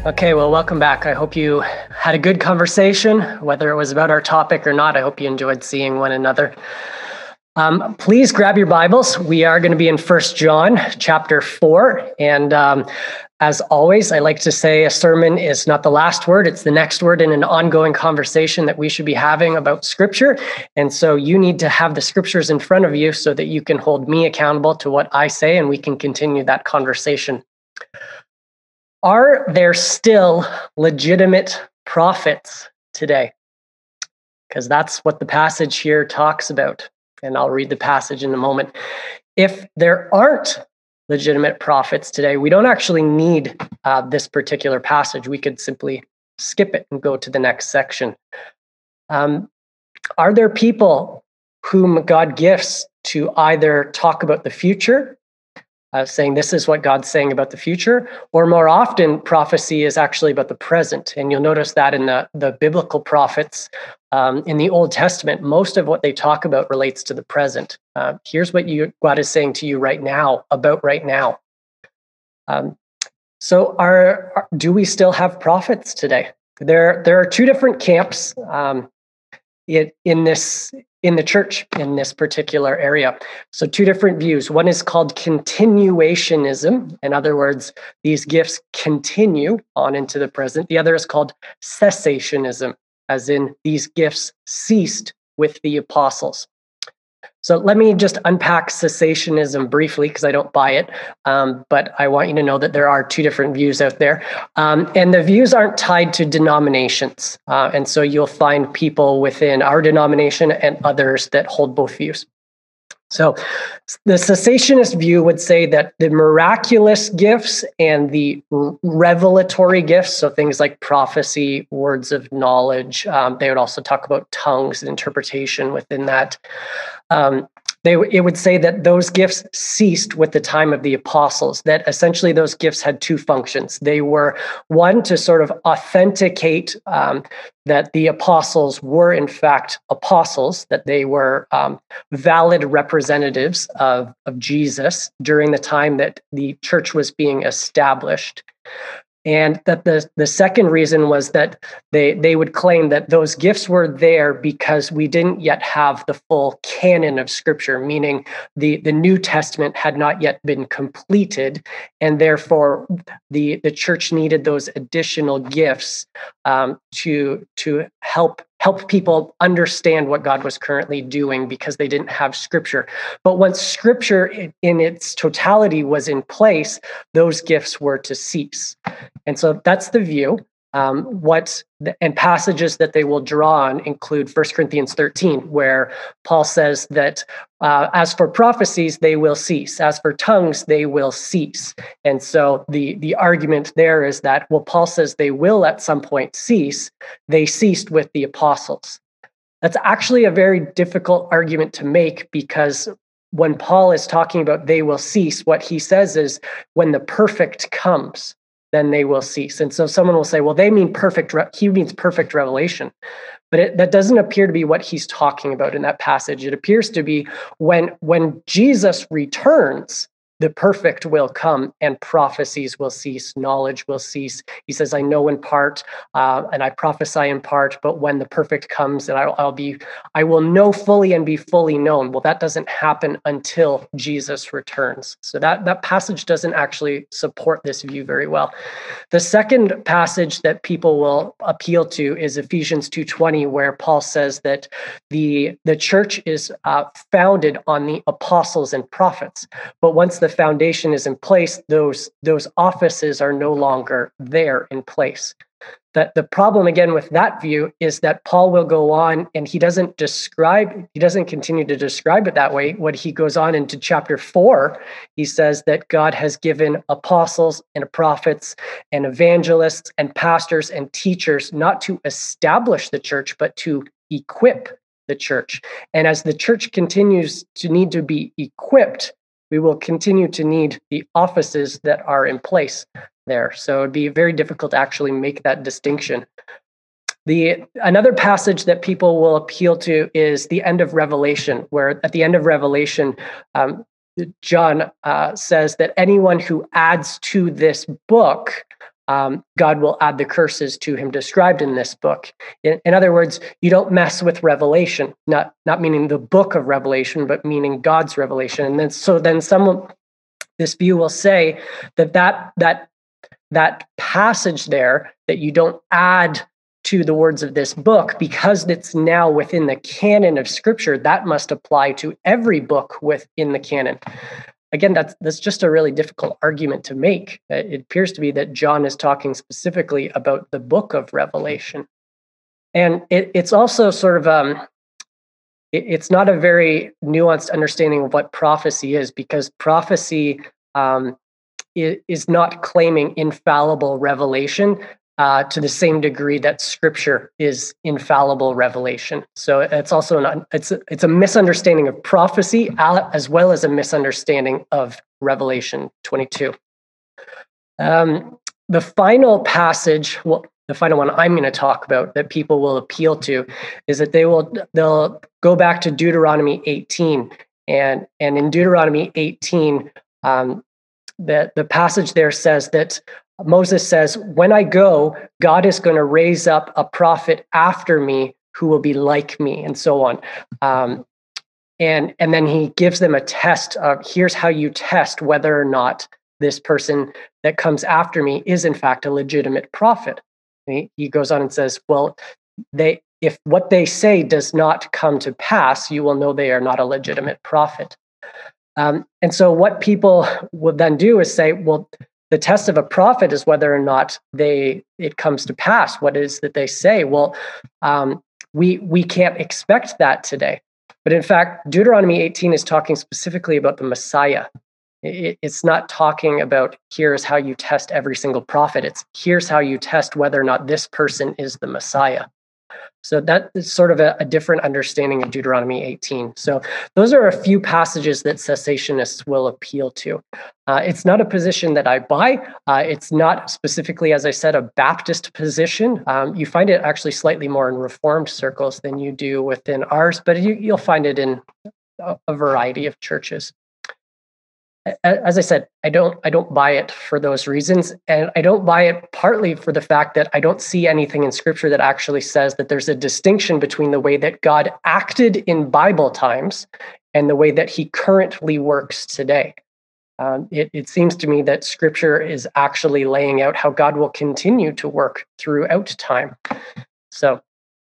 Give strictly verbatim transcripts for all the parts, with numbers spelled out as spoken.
Okay, well, welcome back. I hope you had a good conversation, whether it was about our topic or not. I hope you enjoyed seeing one another. Um, please grab your Bibles. We are going to be in First John chapter four. And um, as always, I like to say a sermon is not the last word, it's the next word in an ongoing conversation that we should be having about Scripture. And so you need to have the Scriptures in front of you so that you can hold me accountable to what I say and we can continue that conversation. Are there still legitimate prophets today? Because that's what the passage here talks about. And I'll read the passage in a moment. If there aren't legitimate prophets today, we don't actually need uh, this particular passage. We could simply skip it and go to the next section. Um, are there people whom God gifts to either talk about the future, Uh, saying this is what God's saying about the future, or more often prophecy is actually about the present. And you'll notice that in the, the biblical prophets um, in the Old Testament, most of what they talk about relates to the present. Uh, here's what you, God is saying to you right now, about right now. Um, so are, are do we still have prophets today? There, there are two different camps um, it, in this in the church in this particular area. So two different views. One is called continuationism. In other words, these gifts continue on into the present. The other is called cessationism, as in these gifts ceased with the apostles. So let me just unpack cessationism briefly because I don't buy it, um, but I want you to know that there are two different views out there. Um, and the views aren't tied to denominations. Uh, and so you'll find people within our denomination and others that hold both views. So the cessationist view would say that the miraculous gifts and the revelatory gifts, so things like prophecy, words of knowledge, um, they would also talk about tongues and interpretation within that. Um, they, it would say that those gifts ceased with the time of the apostles, that essentially those gifts had two functions. They were, one, to sort of authenticate um, that the apostles were in fact apostles, that they were um, valid representatives of, of Jesus during the time that the church was being established. And that the, the second reason was that they, they would claim that those gifts were there because we didn't yet have the full canon of Scripture, meaning the, the New Testament had not yet been completed, and therefore the, the church needed those additional gifts um, to, to help help people understand what God was currently doing because they didn't have Scripture. But once Scripture in, in its totality was in place, those gifts were to cease. And so that's the view. Um, what the, and passages that they will draw on include First Corinthians thirteen, where Paul says that uh, as for prophecies, they will cease. As for tongues, they will cease. And so the, the argument there is that, well, Paul says they will at some point cease. They ceased with the apostles. That's actually a very difficult argument to make because when Paul is talking about they will cease, what he says is when the perfect comes, then they will cease. And so someone will say, well, they mean perfect, re- he means perfect revelation. But it, that doesn't appear to be what he's talking about in that passage. It appears to be when, when Jesus returns, the perfect will come and prophecies will cease, knowledge will cease. He says, I know in part uh, and I prophesy in part, but when the perfect comes, and I'll, I'll be, I will know fully and be fully known. Well, that doesn't happen until Jesus returns. So that, that passage doesn't actually support this view very well. The second passage that people will appeal to is Ephesians two twenty, where Paul says that the, the church is uh, founded on the apostles and prophets. But once the foundation is in place, those, those offices are no longer there in place. That the problem again with that view is that Paul will go on and he doesn't describe, he doesn't continue to describe it that way. When he goes on into chapter four, he says that God has given apostles and prophets and evangelists and pastors and teachers not to establish the church, but to equip the church. And as the church continues to need to be equipped, we will continue to need the offices that are in place there. So it'd be very difficult to actually make that distinction. The another passage that people will appeal to is the end of Revelation, where at the end of Revelation, um, John uh, says that anyone who adds to this book um, God will add the curses to him described in this book. In, in other words, you don't mess with Revelation, not not meaning the book of Revelation, but meaning God's revelation. And then so then someone, this view will say that that that that passage there that you don't add to the words of this book, because it's now within the canon of Scripture, that must apply to every book within the canon. Again, that's that's just a really difficult argument to make. It appears to be that John is talking specifically about the book of Revelation. And it, it's also sort of, um, it, it's not a very nuanced understanding of what prophecy is, because prophecy um, is, is not claiming infallible revelation Uh, to the same degree that Scripture is infallible revelation. So it's also an it's a, it's a misunderstanding of prophecy as well as a misunderstanding of Revelation twenty-two. Um, the final passage, well, the final one I'm going to talk about that people will appeal to, is that they will they'll go back to Deuteronomy eighteen, and and in Deuteronomy eighteen, um, the the passage there says that Moses says, when I go, God is going to raise up a prophet after me who will be like me, and so on. Um, and, and then he gives them a test of, here's how you test whether or not this person that comes after me is in fact a legitimate prophet. And he, he goes on and says, well, they if what they say does not come to pass, you will know they are not a legitimate prophet. Um, and so what people will then do is say, well, the test of a prophet is whether or not they it comes to pass. What is that they say? Well, um, we we can't expect that today. But in fact, Deuteronomy eighteen is talking specifically about the Messiah. It, it's not talking about here's how you test every single prophet. It's here's how you test whether or not this person is the Messiah. So that is sort of a, a different understanding of Deuteronomy eighteen. So those are a few passages that cessationists will appeal to. Uh, it's not a position that I buy. Uh, it's not specifically, as I said, a Baptist position. Um, you find it actually slightly more in Reformed circles than you do within ours, but you, you'll find it in a, a variety of churches. As I said, I don't I don't buy it for those reasons. And I don't buy it partly for the fact that I don't see anything in Scripture that actually says that there's a distinction between the way that God acted in Bible times and the way that he currently works today. Um, it, it seems to me that Scripture is actually laying out how God will continue to work throughout time. So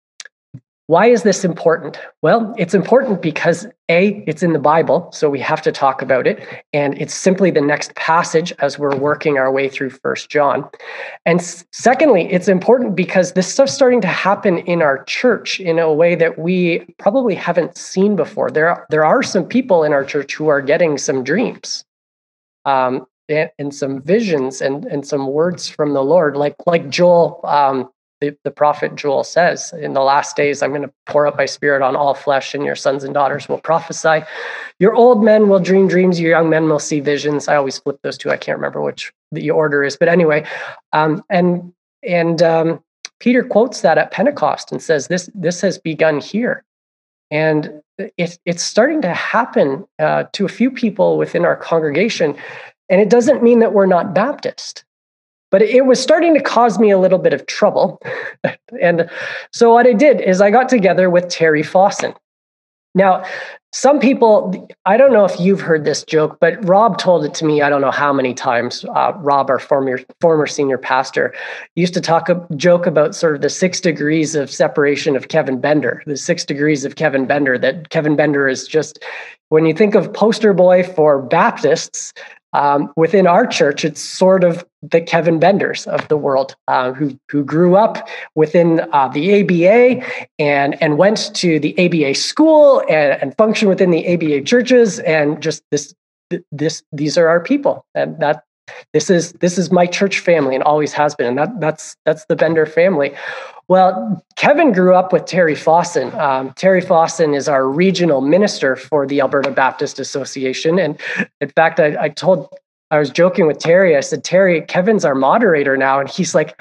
why is this important? Well, it's important because A, it's in the Bible, so we have to talk about it, and it's simply the next passage as we're working our way through First John. And secondly, it's important because this stuff's starting to happen in our church in a way that we probably haven't seen before. There are, there are some people in our church who are getting some dreams um, and, and some visions and, and some words from the Lord, like, like Joel um, The, the prophet Joel says, in the last days, I'm going to pour out my spirit on all flesh, and your sons and daughters will prophesy. Your old men will dream dreams. Your young men will see visions. I always flip those two. I can't remember which the order is. But anyway, um, and and um, Peter quotes that at Pentecost and says, this, this has begun here. And it, it's starting to happen uh, to a few people within our congregation. And it doesn't mean that we're not Baptist. But it was starting to cause me a little bit of trouble. And so what I did is I got together with Terry Fawson. Now, some people, I don't know if you've heard this joke, but Rob told it to me, I don't know how many times. Uh, Rob, our former former senior pastor, used to talk a joke about sort of the six degrees of separation of Kevin Bender, the six degrees of Kevin Bender, that Kevin Bender is just, when you think of poster boy for Baptists, Um, within our church, it's sort of the Kevin Benders of the world uh, who who grew up within uh, the A B A and and went to the A B A school and, and functioned within the A B A churches, and just this this these are our people, and that this is this is my church family and always has been, and that that's that's the Bender family. Well, Kevin grew up with Terry Fawson. Um, Terry Fawson is our regional minister for the Alberta Baptist Association. And in fact, I, I told, I was joking with Terry. I said, Terry, Kevin's our moderator now. And he's like,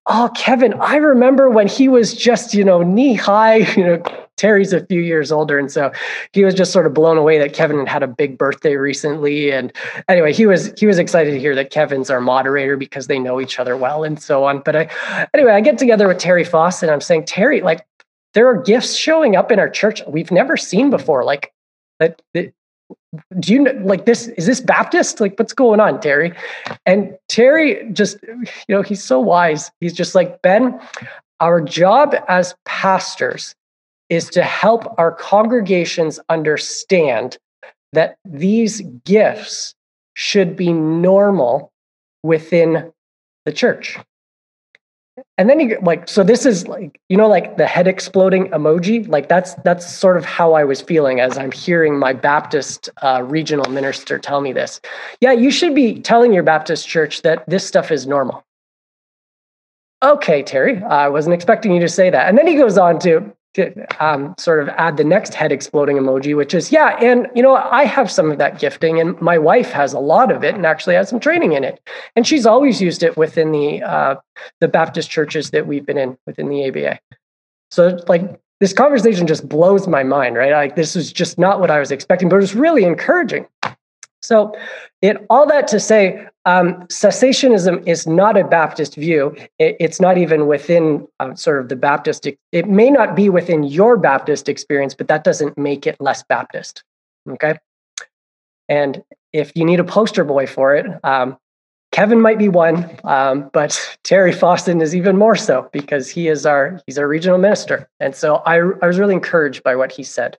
oh, Kevin, I remember when he was just, you know, knee high, you know, Terry's a few years older. And so he was just sort of blown away that Kevin had had a big birthday recently. And anyway, he was, he was excited to hear that Kevin's our moderator because they know each other well and so on. But I, anyway, I get together with Terry Foss and I'm saying, Terry, like, there are gifts showing up in our church we've never seen before. Like that, that do you know, like this, is this Baptist? Like, what's going on, Terry? And Terry just, you know, he's so wise. He's just like, Ben, our job as pastors is to help our congregations understand that these gifts should be normal within the church. And then you like, so this is like, you know, like the head exploding emoji, like that's, that's sort of how I was feeling as I'm hearing my Baptist uh, regional minister tell me this. Yeah, you should be telling your Baptist church that this stuff is normal. Okay, Terry, I wasn't expecting you to say that. And then he goes on to, to um, sort of add the next head exploding emoji, which is, yeah, and you know, I have some of that gifting and my wife has a lot of it and actually has some training in it. And she's always used it within the uh, the Baptist churches that we've been in within the A B A. So like this conversation just blows my mind, right? Like this is just not what I was expecting, but it was really encouraging. So it, all that to say, um, cessationism is not a Baptist view. It, it's not even within uh, sort of the Baptist. It may not be within your Baptist experience, but that doesn't make it less Baptist, okay? And if you need a poster boy for it, um, Kevin might be one, um, but Terry Foston is even more so because he is our, he's our regional minister. And so I, I was really encouraged by what he said.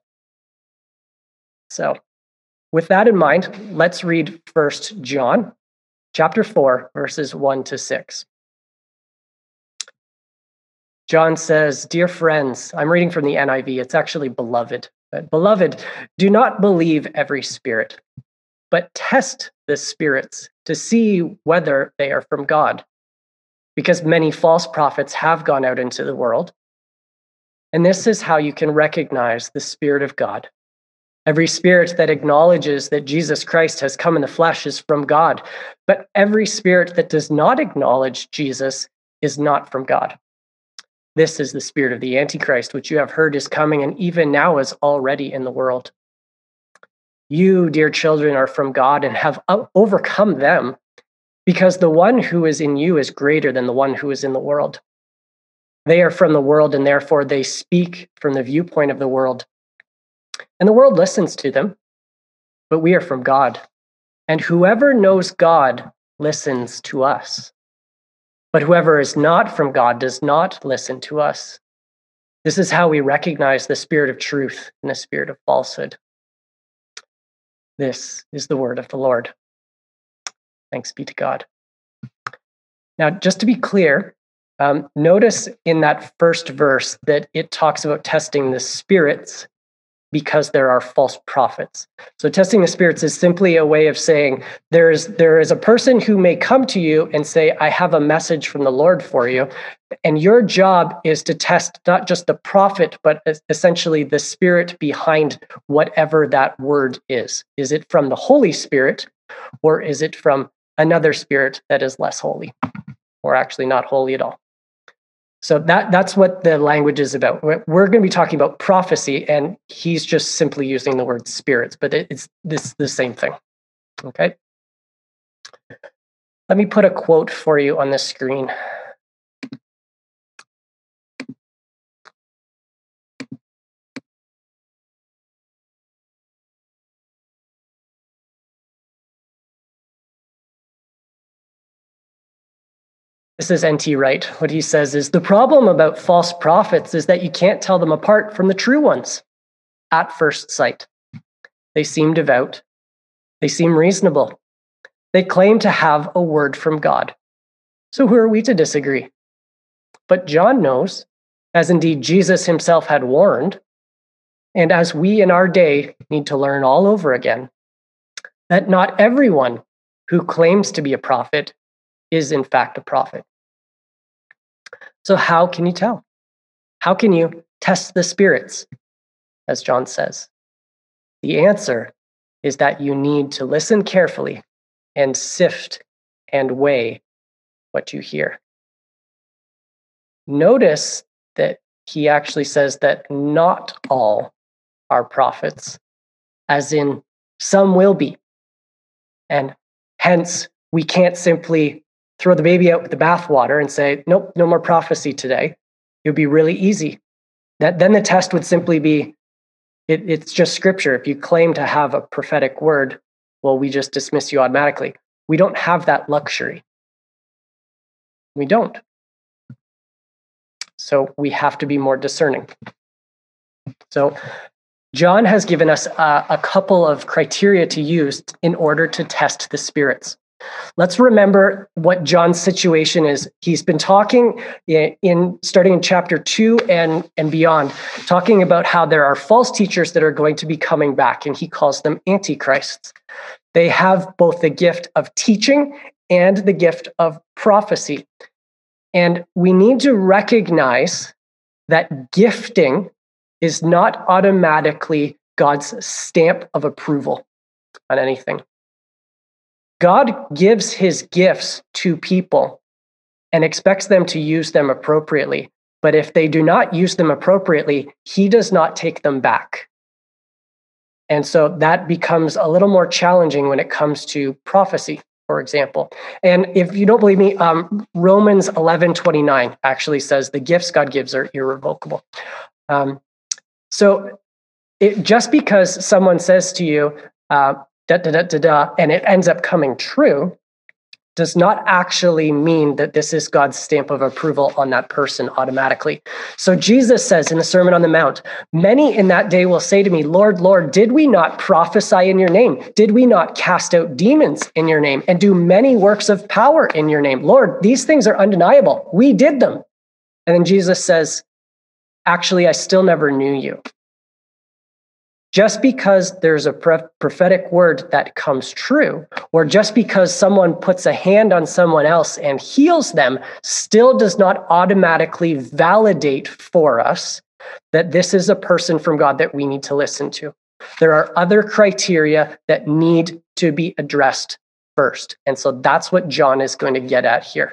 So with that in mind, let's read First John chapter four, verses one to six. John says, "Dear friends," I'm reading from the N I V, it's actually beloved. But beloved, do not believe every spirit, but test the spirits to see whether they are from God, because many false prophets have gone out into the world. And this is how you can recognize the Spirit of God. Every spirit that acknowledges that Jesus Christ has come in the flesh is from God, but every spirit that does not acknowledge Jesus is not from God. This is the spirit of the Antichrist, which you have heard is coming and even now is already in the world. You, dear children, are from God and have overcome them, because the one who is in you is greater than the one who is in the world. They are from the world, and therefore they speak from the viewpoint of the world. And the world listens to them, but we are from God. And whoever knows God listens to us. But whoever is not from God does not listen to us. This is how we recognize the spirit of truth and the spirit of falsehood. This is the word of the Lord. Thanks be to God. Now, just to be clear, um, notice in that first verse that it talks about testing the spirits because there are false prophets. So testing the spirits is simply a way of saying there's there is a person who may come to you and say, I have a message from the Lord for you. And your job is to test not just the prophet, but essentially the spirit behind whatever that word is. Is it from the Holy Spirit, or is it from another spirit that is less holy, or actually not holy at all? So that that's what the language is about. We're going to be talking about prophecy, and he's just simply using the word spirits, but it's this the same thing. Okay. Let me put a quote for you on the screen. This is N T Wright. What he says is, the problem about false prophets is that you can't tell them apart from the true ones at first sight. They seem devout. They seem reasonable. They claim to have a word from God. So who are we to disagree? But John knows, as indeed Jesus himself had warned, and as we in our day need to learn all over again, that not everyone who claims to be a prophet is in fact a prophet. So how can you tell? How can you test the spirits, as John says? The answer is that you need to listen carefully and sift and weigh what you hear. notice that he actually says that not all are prophets, as in some will be. And hence, we can't simply throw the baby out with the bathwater and say, nope, no more prophecy today. It would be really easy. That then the test would simply be, it, it's just scripture. If you claim to have a prophetic word, well, we just dismiss you automatically. We don't have that luxury. We don't. So we have to be more discerning. So John has given us a, a couple of criteria to use in order to test the spirits. Let's remember what John's situation is. He's been talking in, in starting in chapter two and, and beyond, talking about how there are false teachers that are going to be coming back, and he calls them antichrists. They have both the gift of teaching and the gift of prophecy. And we need to recognize that gifting is not automatically God's stamp of approval on anything. God gives his gifts to people and expects them to use them appropriately. But if they do not use them appropriately, he does not take them back. And so that becomes a little more challenging when it comes to prophecy, for example. And if you don't believe me, um, Romans eleven twenty-nine actually says the gifts God gives are irrevocable. Um, so it, just because someone says to you, uh, da, da, da, da, da, and it ends up coming true, does not actually mean that this is God's stamp of approval on that person automatically. So Jesus says in the Sermon on the Mount, many in that day will say to me, Lord, Lord, did we not prophesy in your name? Did we not cast out demons in your name and do many works of power in your name? Lord, these things are undeniable. We did them. And then Jesus says, actually, I still never knew you. Just because there's a prophetic word that comes true, or just because someone puts a hand on someone else and heals them, still does not automatically validate for us that this is a person from God that we need to listen to. There are other criteria that need to be addressed first. And so that's what John is going to get at here.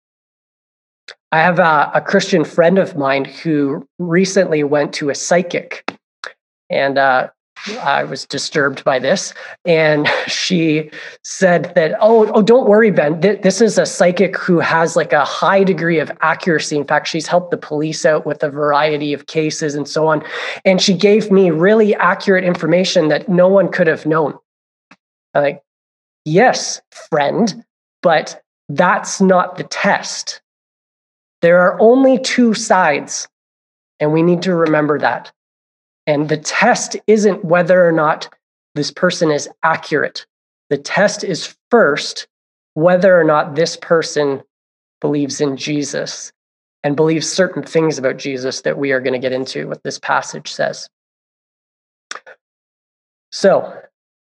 I have a, a Christian friend of mine who recently went to a psychic. And uh, I was disturbed by this. And she said that, oh, oh, don't worry, Ben. Th- this is a psychic who has like a high degree of accuracy. In fact, she's helped the police out with a variety of cases and so on. And she gave me really accurate information that no one could have known. I'm like, yes, friend, but that's not the test. There are only two sides, and we need to remember that. And the test isn't whether or not this person is accurate. The test is first whether or not this person believes in Jesus and believes certain things about Jesus that we are going to get into what this passage says. So,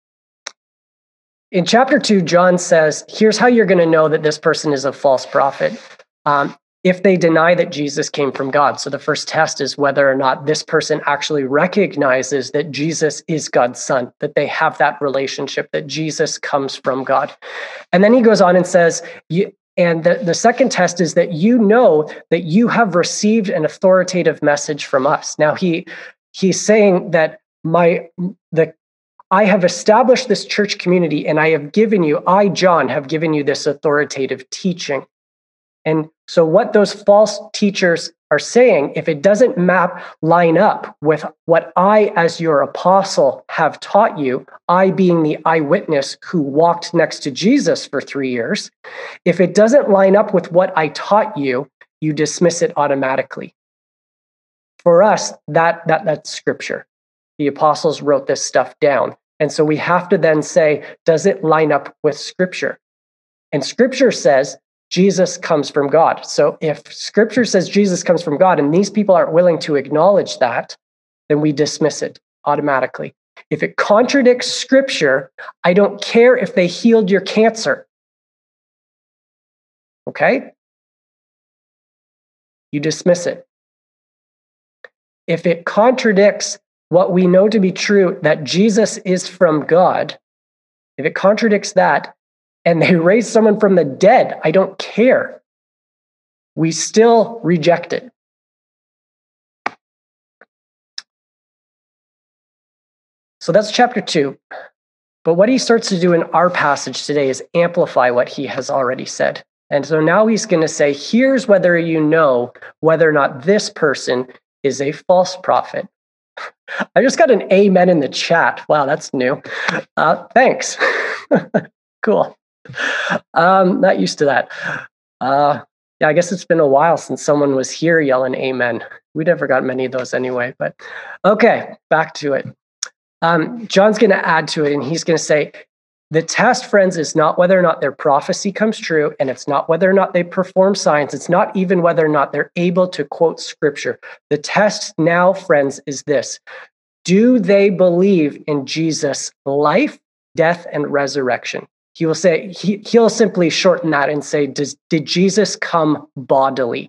in chapter two, John says, here's how you're going to know that this person is a false prophet. Um, if they deny that Jesus came from God. So the first test is whether or not this person actually recognizes that Jesus is God's son, that they have that relationship, that Jesus comes from God. And then he goes on and says, you, and the, the second test is that you know that you have received an authoritative message from us. Now he he's saying that my the I have established this church community and I have given you, I, John, have given you this authoritative teaching. And so what those false teachers are saying, if it doesn't map, line up with what I, as your apostle, have taught you, I being the eyewitness who walked next to Jesus for three years, if it doesn't line up with what I taught you, you dismiss it automatically. For us, that, that that's scripture. The apostles wrote this stuff down. And so we have to then say, does it line up with scripture? And scripture says, Jesus comes from God. So if scripture says Jesus comes from God and these people aren't willing to acknowledge that, then we dismiss it automatically. If it contradicts scripture, I don't care if they healed your cancer. Okay? You dismiss it. If it contradicts what we know to be true, that Jesus is from God, if it contradicts that, and they raise someone from the dead, I don't care. we still reject it. So that's chapter two. But what he starts to do in our passage today is amplify what he has already said. And so now he's going to say, here's whether you know whether or not this person is a false prophet. I just got an amen in the chat. Wow, that's new. Uh, thanks. Cool. Um, not used to that. Uh, yeah, I guess it's been a while since someone was here yelling amen. We never got many of those anyway, but okay, back to it. Um, John's going to add to it, and he's going to say, the test, friends, is not whether or not their prophecy comes true, and it's not whether or not they perform signs. It's not even whether or not they're able to quote scripture. The test now, friends, is this. Do they believe in Jesus' life, death, and resurrection? He will say, he, he'll simply shorten that and say, Does, did Jesus come bodily?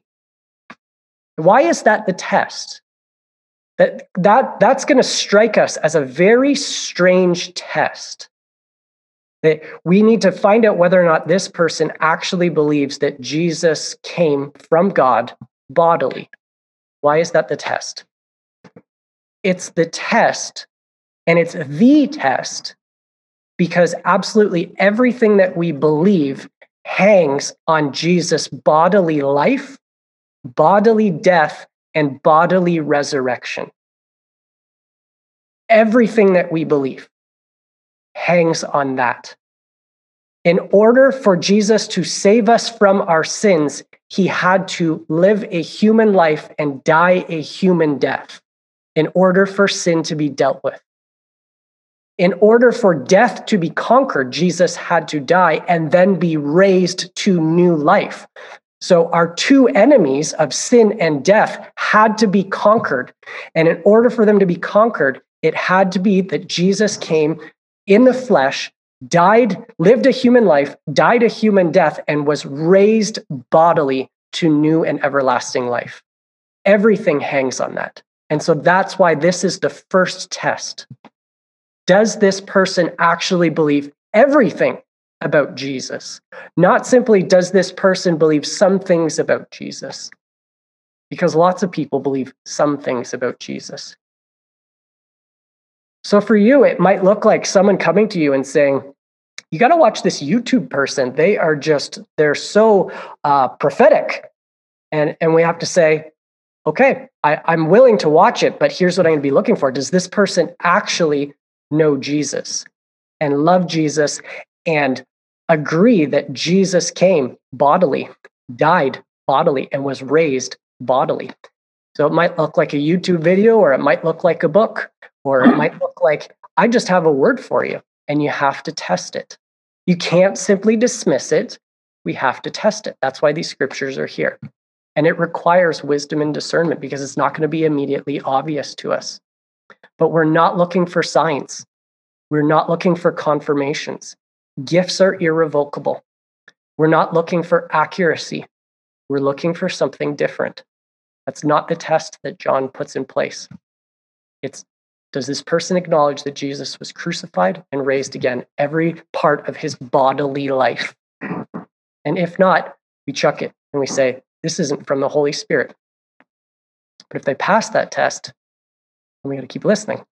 Why is that the test? That, that, that's going to strike us as a very strange test. That we need to find out whether or not this person actually believes that Jesus came from God bodily. Why is that the test? It's the test, and it's the test, because absolutely everything that we believe hangs on Jesus' bodily life, bodily death, and bodily resurrection. Everything that we believe hangs on that. In order for Jesus to save us from our sins, he had to live a human life and die a human death in order for sin to be dealt with. In order for death to be conquered, Jesus had to die and then be raised to new life. So our two enemies of sin and death had to be conquered. And in order for them to be conquered, it had to be that Jesus came in the flesh, died, lived a human life, died a human death, and was raised bodily to new and everlasting life. Everything hangs on that. And so that's why this is the first test. Does this person actually believe everything about Jesus? Not simply does this person believe some things about Jesus, because lots of people believe some things about Jesus. So for you, it might look like someone coming to you and saying, you got to watch this YouTube person. They are just, they're so uh, prophetic. And, and we have to say, okay, I, I'm willing to watch it, but here's what I'm going to be looking for. Does this person actually know Jesus and love Jesus and agree that Jesus came bodily, died bodily, and was raised bodily? So it might look like a YouTube video, or it might look like a book, or it might look like, I just have a word for you, and you have to test it. You can't simply dismiss it. We have to test it. That's why these scriptures are here. And it requires wisdom and discernment, because it's not going to be immediately obvious to us. But we're not looking for signs. We're not looking for confirmations. Gifts are irrevocable. We're not looking for accuracy. We're looking for something different. That's not the test that John puts in place. It's, does this person acknowledge that Jesus was crucified and raised again, every part of his bodily life? And if not, we chuck it and we say, this isn't from the Holy Spirit. But if they pass that test, then we got to keep listening.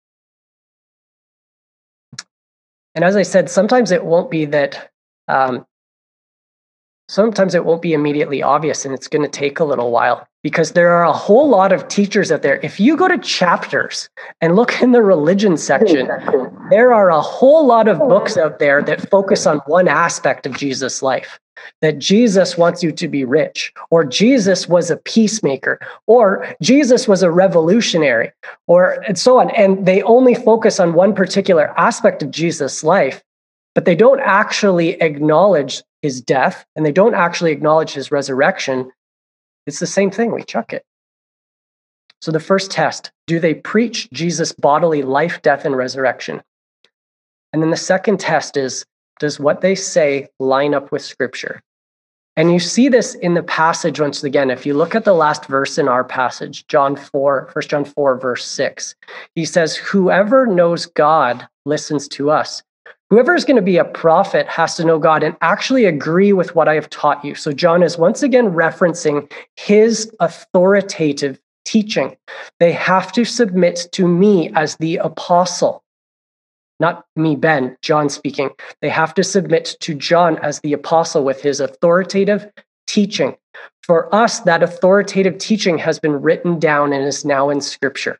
And as I said, sometimes it won't be that, um, sometimes it won't be immediately obvious, and it's going to take a little while, because there are a whole lot of teachers out there. If you go to chapters and look in the religion section, there are a whole lot of books out there that focus on one aspect of Jesus' life. That Jesus wants you to be rich, or Jesus was a peacemaker, or Jesus was a revolutionary, or and so on. And they only focus on one particular aspect of Jesus' life, but they don't actually acknowledge his death, and they don't actually acknowledge his resurrection. It's the same thing. We chuck it. So the first test, do they preach Jesus' bodily life, death, and resurrection? And then the second test is, does what they say line up with Scripture? And you see this in the passage once again. If you look at the last verse in our passage, John four, First John four, verse six, he says, whoever knows God listens to us. Whoever is going to be a prophet has to know God and actually agree with what I have taught you. So John is once again referencing his authoritative teaching. They have to submit to me as the apostle. Not me, Ben, John speaking. They have to submit to John as the apostle with his authoritative teaching. For us, that authoritative teaching has been written down and is now in Scripture.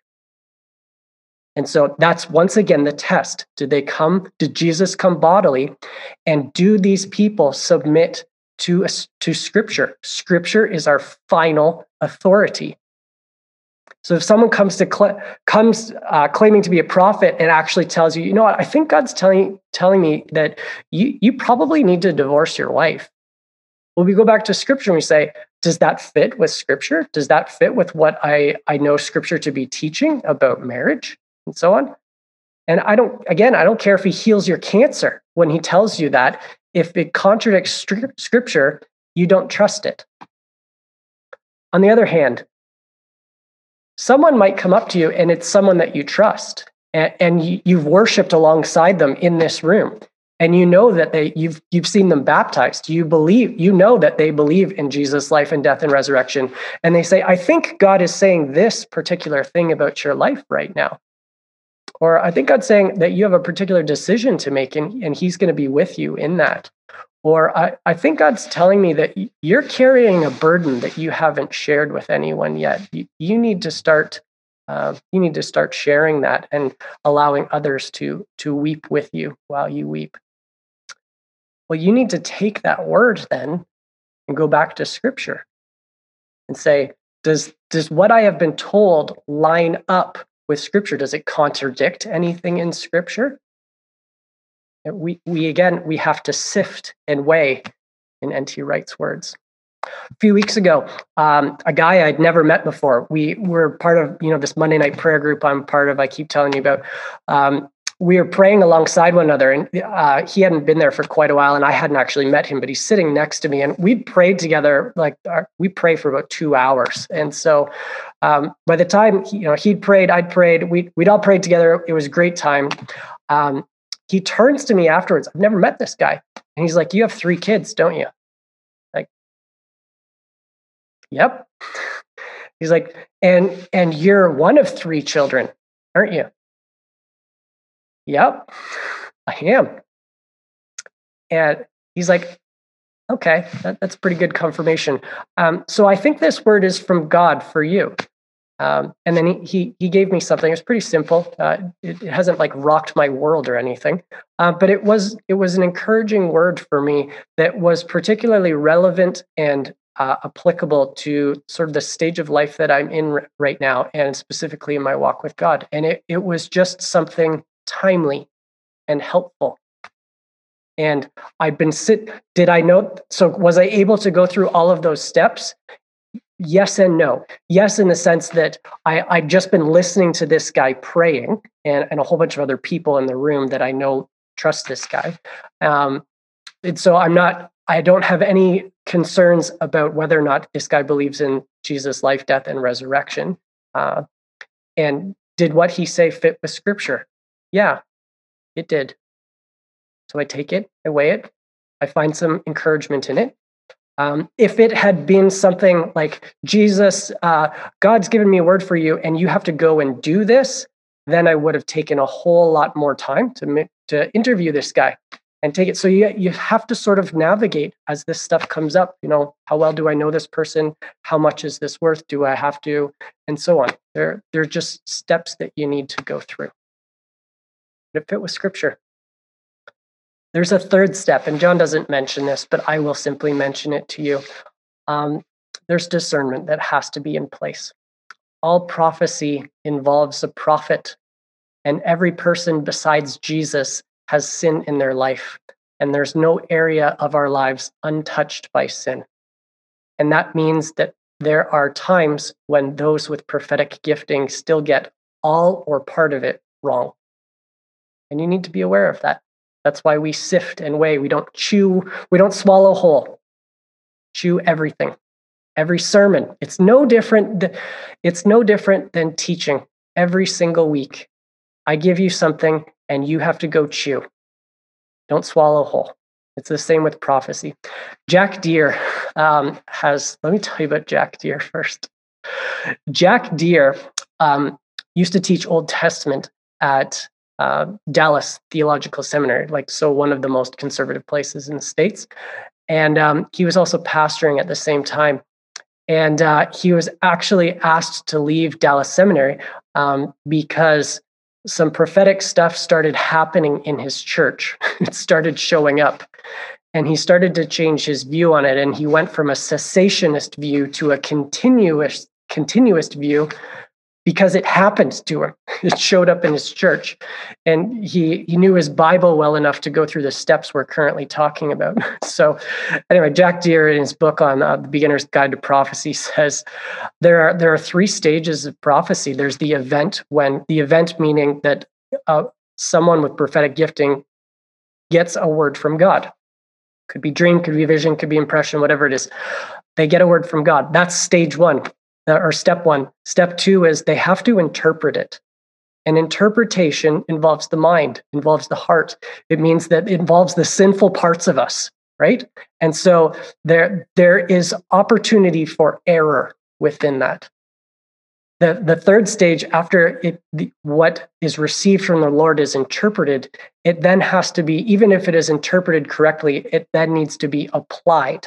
And so that's once again the test. Did they come? Did Jesus come bodily? And do these people submit to, to Scripture? Scripture is our final authority. So if someone comes to cl- comes uh, claiming to be a prophet and actually tells you, you know what, I think God's telling telling me that you you probably need to divorce your wife. Well, we go back to Scripture and we say, does that fit with Scripture? Does that fit with what I, I know Scripture to be teaching about marriage and so on? And I don't, again, I don't care if he heals your cancer when he tells you that. If it contradicts Scripture, you don't trust it. On the other hand, someone might come up to you and it's someone that you trust and, and you, you've worshiped alongside them in this room. And you know that they you've you've seen them baptized. You believe, you know that they believe in Jesus' life and death and resurrection. And they say, I think God is saying this particular thing about your life right now. Or I think God's saying that you have a particular decision to make and, and he's going to be with you in that. Or I, I think God's telling me that you're carrying a burden that you haven't shared with anyone yet. You, you need to start uh, you need to start sharing that and allowing others to to weep with you while you weep. Well, you need to take that word then and go back to Scripture and say, does does what I have been told line up with Scripture? Does it contradict anything in Scripture? We, we again, we have to sift and weigh, in N T Wright's words. A few weeks ago, um, a guy I'd never met before, we were part of, you know, this Monday night prayer group I'm part of, I keep telling you about. Um, we were praying alongside one another, and uh, he hadn't been there for quite a while, and I hadn't actually met him, but he's sitting next to me, and we prayed together, like our, we pray for about two hours. And so um, by the time, he, you know, he'd prayed, I'd prayed, we, we'd all prayed together. It was a great time. Um, He turns to me afterwards. I've never met this guy. And he's like, you have three kids, don't you? Like, yep. He's like, and and you're one of three children, aren't you? Yep, I am. And he's like, okay, that, that's pretty good confirmation. Um, so I think this word is from God for you. Um, and then he, he he gave me something. It's pretty simple. Uh, it, it hasn't like rocked my world or anything, uh, but it was it was an encouraging word for me that was particularly relevant and uh, applicable to sort of the stage of life that I'm in r- right now, and specifically in my walk with God. And it it was just something timely and helpful. And I've been sit. Did I know? So was I able to go through all of those steps? Yes and no. Yes, in the sense that I, I've just been listening to this guy praying and, and a whole bunch of other people in the room that I know trust this guy. Um, and so I'm not, I don't have any concerns about whether or not this guy believes in Jesus' life, death, and resurrection. Uh, and did what he say fit with Scripture? Yeah, it did. So I take it, I weigh it, I find some encouragement in it. Um, if it had been something like, Jesus, uh, God's given me a word for you, and you have to go and do this, then I would have taken a whole lot more time to to interview this guy and take it. So you you have to sort of navigate as this stuff comes up. You know, how well do I know this person? How much is this worth? Do I have to? And so on. There, there are just steps that you need to go through. But it fit with Scripture. There's a third step, and John doesn't mention this, but I will simply mention it to you. Um, there's discernment that has to be in place. All prophecy involves a prophet, and every person besides Jesus has sin in their life, and there's no area of our lives untouched by sin. And that means that there are times when those with prophetic gifting still get all or part of it wrong. And you need to be aware of that. That's why we sift and weigh. We don't chew, we don't swallow whole. Chew everything. Every sermon. It's no different th- it's no different than teaching every single week. I give you something and you have to go chew. Don't swallow whole. It's the same with prophecy. Jack Deere um, has, let me tell you about Jack Deere first. Jack Deere um, used to teach Old Testament at uh, Dallas Theological Seminary, like so one of the most conservative places in the States. And um, he was also pastoring at the same time. And uh, he was actually asked to leave Dallas Seminary um, because some prophetic stuff started happening in his church. It started showing up. And he started to change his view on it. And he went from a cessationist view to a continuous, continuous view because it happened to him. It showed up in his church. And he, he knew his Bible well enough to go through the steps we're currently talking about. So anyway, Jack Deere in his book on uh, The Beginner's Guide to Prophecy says there are there are three stages of prophecy. There's the event, when the event meaning that uh, someone with prophetic gifting gets a word from God. Could be dream, could be vision, could be impression, whatever it is. They get a word from God. That's stage one. Or step one. Step two is they have to interpret it. And interpretation involves the mind, involves the heart. It means that it involves the sinful parts of us, right? And so there, there is opportunity for error within that. The, the third stage, after it, the, what is received from the Lord is interpreted, it then has to be, even if it is interpreted correctly, it then needs to be applied.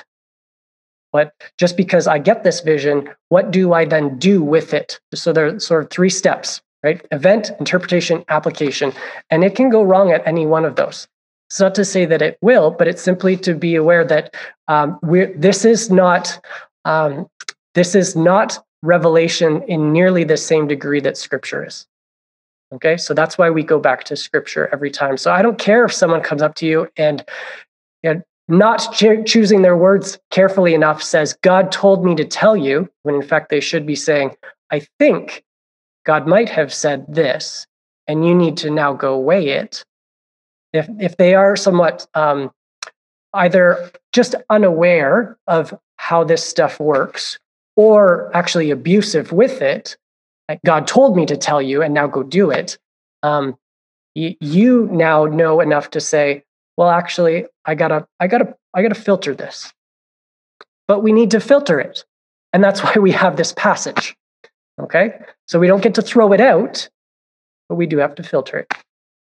But just because I get this vision, what do I then do with it? So there are sort of three steps, right? Event, interpretation, application. And it can go wrong at any one of those. It's not to say that it will, but it's simply to be aware that um, we're, this is not um, this is not revelation in nearly the same degree that Scripture is. Okay, so that's why we go back to Scripture every time. So I don't care if someone comes up to you and, and not cho- choosing their words carefully enough says, God told me to tell you, when in fact they should be saying, I think God might have said this, and you need to now go weigh it. If if they are somewhat um, either just unaware of how this stuff works, or actually abusive with it, like God told me to tell you, and now go do it, um, y- you now know enough to say, well, actually, I gotta, I gotta, I gotta filter this. But we need to filter it. And that's why we have this passage. Okay? So we don't get to throw it out, but we do have to filter it.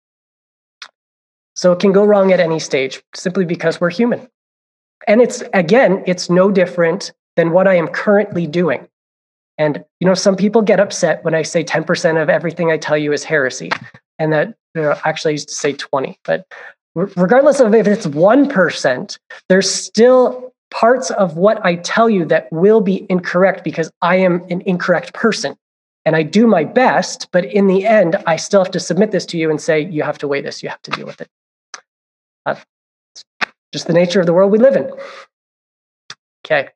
So it can go wrong at any stage, simply because we're human. And it's, again, it's no different than what I am currently doing. And, you know, some people get upset when I say ten percent of everything I tell you is heresy. And that, you know, actually I used to say twenty, but regardless of if it's one percent, there's still parts of what I tell you that will be incorrect because I am an incorrect person. And I do my best, but in the end, I still have to submit this to you and say, you have to weigh this, you have to deal with it. Uh, it's just the nature of the world we live in. Okay.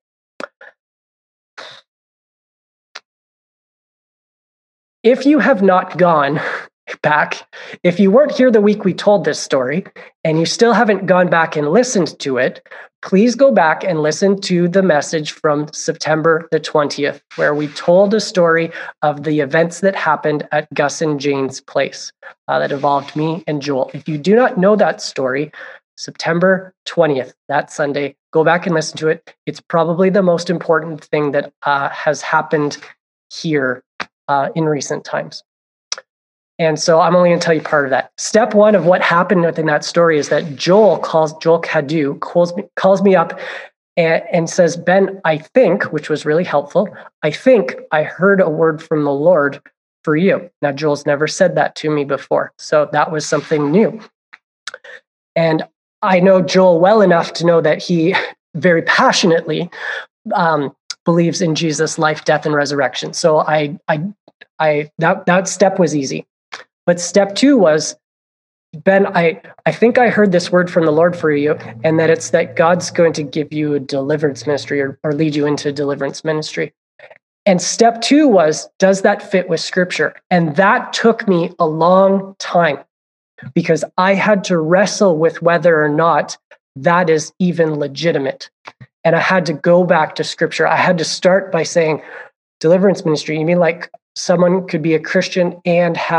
If you have not gone back, if you weren't here the week we told this story, and you still haven't gone back and listened to it, please go back and listen to the message from September the twentieth, where we told a story of the events that happened at Gus and Jane's place uh, that involved me and Joel. If you do not know that story, September twentieth, that Sunday, go back and listen to it. It's probably the most important thing that uh, has happened here uh, in recent times. And so I'm only going to tell you part of that. Step one of what happened within that story is that Joel calls, Joel Cadu calls me, calls me up and, and says, Ben, I think, which was really helpful, I think I heard a word from the Lord for you. Now, Joel's never said that to me before, so that was something new. And I know Joel well enough to know that he very passionately um, believes in Jesus' life, death, and resurrection. So I, I, I that that step was easy. But step two was, Ben, I, I think I heard this word from the Lord for you, and that it's that God's going to give you a deliverance ministry or, or lead you into deliverance ministry. And step two was, does that fit with Scripture? And that took me a long time because I had to wrestle with whether or not that is even legitimate. And I had to go back to Scripture. I had to start by saying, deliverance ministry, you mean like someone could be a Christian and have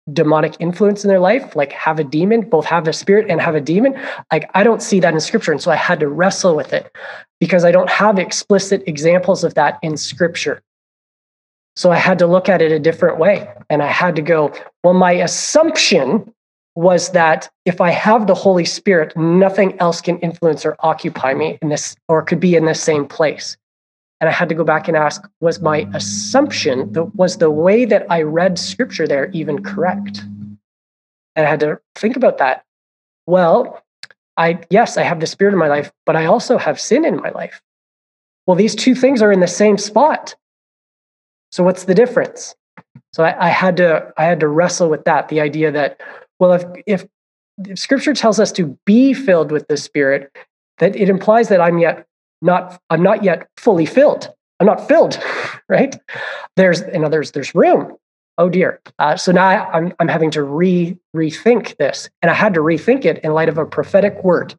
demonic influence in their life, like have a demon, both have a spirit and have a demon. Like I don't see that in scripture. And so I had to wrestle with it because I don't have explicit examples of that in scripture. So I had to look at it a different way. And I had to go, well, my assumption was that if I have the Holy Spirit, nothing else can influence or occupy me in this, or could be in the same place. And I had to go back and ask, was my assumption, was the way that I read scripture there even correct? And I had to think about that. Well, I yes, I have the Spirit in my life, but I also have sin in my life. Well, these two things are in the same spot. So what's the difference? So I, I had to I had to wrestle with that, the idea that, well, if, if if scripture tells us to be filled with the Spirit, that it implies that I'm yet not I'm not yet fully filled. I'm not filled, right? There's in others, there's room. Oh dear. Uh, so now I, I'm I'm having to re rethink this, and I had to rethink it in light of a prophetic word.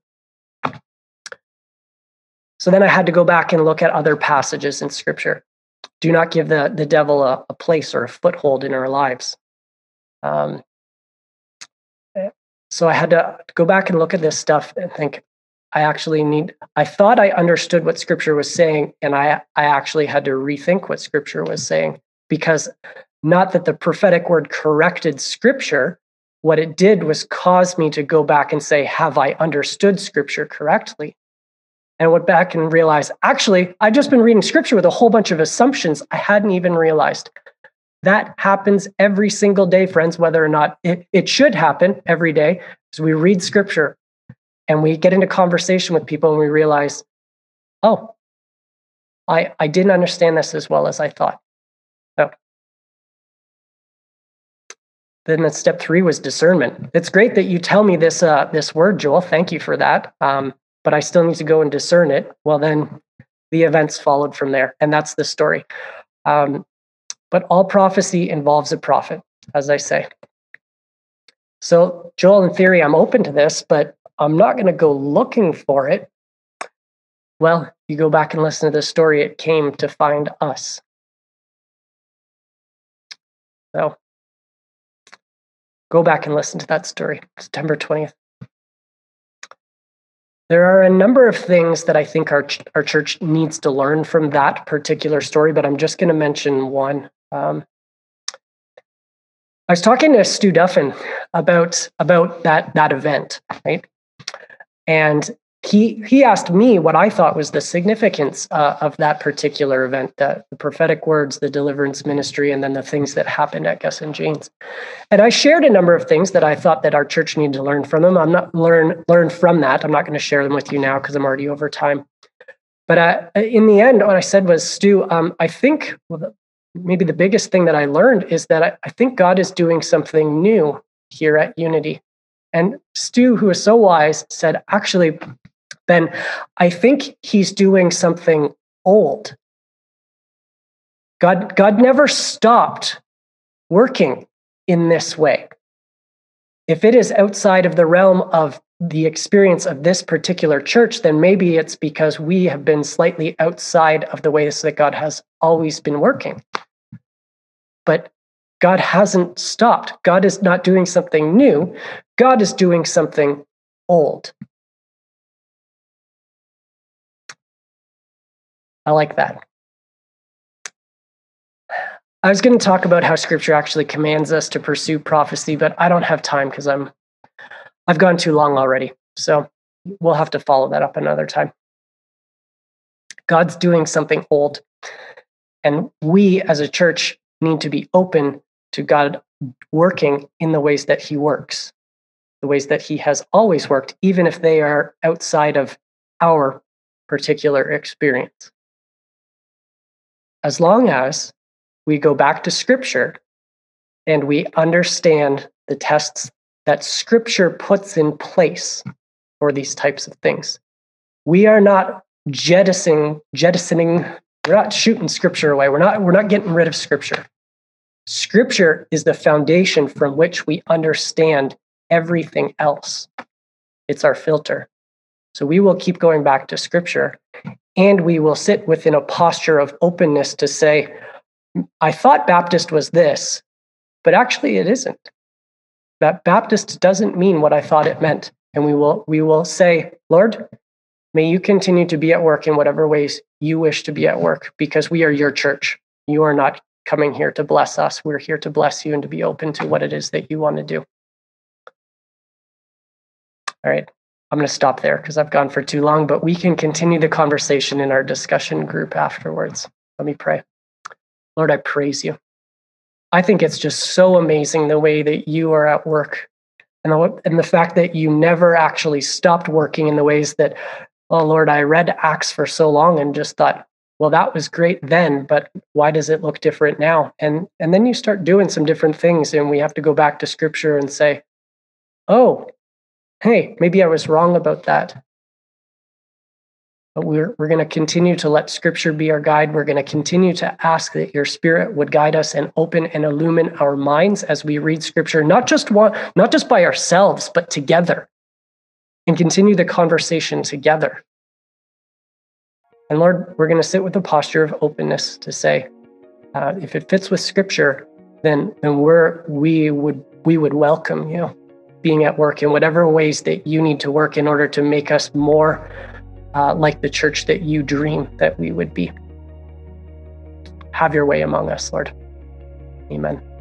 So then I had to go back and look at other passages in scripture. Do not give the, the devil a, a place or a foothold in our lives. Um, so I had to go back and look at this stuff and think, I actually need, I thought I understood what scripture was saying, and I, I actually had to rethink what scripture was saying, because not that the prophetic word corrected scripture, what it did was cause me to go back and say, have I understood scripture correctly? And I went back and realized, actually, I've just been reading scripture with a whole bunch of assumptions I hadn't even realized. That happens every single day, friends, whether or not it, it should happen every day, as we read scripture and we get into conversation with people and we realize, oh, I, I didn't understand this as well as I thought. So then the step three was discernment. It's great that you tell me this, uh, this word, Joel. Thank you for that. Um, but I still need to go and discern it. Well, then the events followed from there. And that's the story. Um, but all prophecy involves a prophet, as I say. So Joel, in theory, I'm open to this, but I'm not going to go looking for it. Well, you go back and listen to the story. It came to find us. So go back and listen to that story, September twentieth. There are a number of things that I think our, ch- our church needs to learn from that particular story, but I'm just going to mention one. Um, I was talking to Stu Duffin about, about that, that event, right? And he he asked me what I thought was the significance uh, of that particular event, the, the prophetic words, the deliverance ministry, and then the things that happened at Gus and Jane's. And I shared a number of things that I thought that our church needed to learn from them. I'm not learn learn from that. I'm not going to share them with you now because I'm already over time. But uh, in the end, what I said was, Stu, um, I think well, the, maybe the biggest thing that I learned is that I, I think God is doing something new here at Unity. And Stu, who is so wise, said, actually, Ben, I think he's doing something old. God, God never stopped working in this way. If it is outside of the realm of the experience of this particular church, then maybe it's because we have been slightly outside of the ways that God has always been working. But God hasn't stopped. God is not doing something new. God is doing something old. I like that. I was going to talk about how scripture actually commands us to pursue prophecy, but I don't have time because I'm I've gone too long already. So we'll have to follow that up another time. God's doing something old, and we as a church need to be open to God working in the ways that he works, the ways that he has always worked, even if they are outside of our particular experience. As long as we go back to scripture and we understand the tests that scripture puts in place for these types of things, we are not jettisoning, jettisoning, we're not shooting scripture away. We're not, we're not getting rid of scripture. Scripture is the foundation from which we understand everything else. It's our filter. So we will keep going back to scripture, and we will sit within a posture of openness to say, I thought Baptist was this, but actually it isn't. that Baptist doesn't mean what I thought it meant. And we will we will say, Lord, may you continue to be at work in whatever ways you wish to be at work, because we are your church. You are not coming here to bless us. We're here to bless you and to be open to what it is that you want to do. All right, I'm going to stop there because I've gone for too long, but we can continue the conversation in our discussion group afterwards. Let me pray. Lord, I praise you. I think it's just so amazing the way that you are at work, and the, and the fact that you never actually stopped working in the ways that, oh Lord, I read Acts for so long and just thought, well, that was great then, but why does it look different now? And and then you start doing some different things, and we have to go back to Scripture and say, oh, hey, maybe I was wrong about that. But we're we're going to continue to let Scripture be our guide. We're going to continue to ask that your Spirit would guide us and open and illumine our minds as we read Scripture, not just one, not just by ourselves, but together, and continue the conversation together. And Lord, we're going to sit with a posture of openness to say, uh, if it fits with Scripture, then then we're we would we would welcome you being at work in whatever ways that you need to work in order to make us more uh, like the church that you dream that we would be. Have your way among us, Lord. Amen.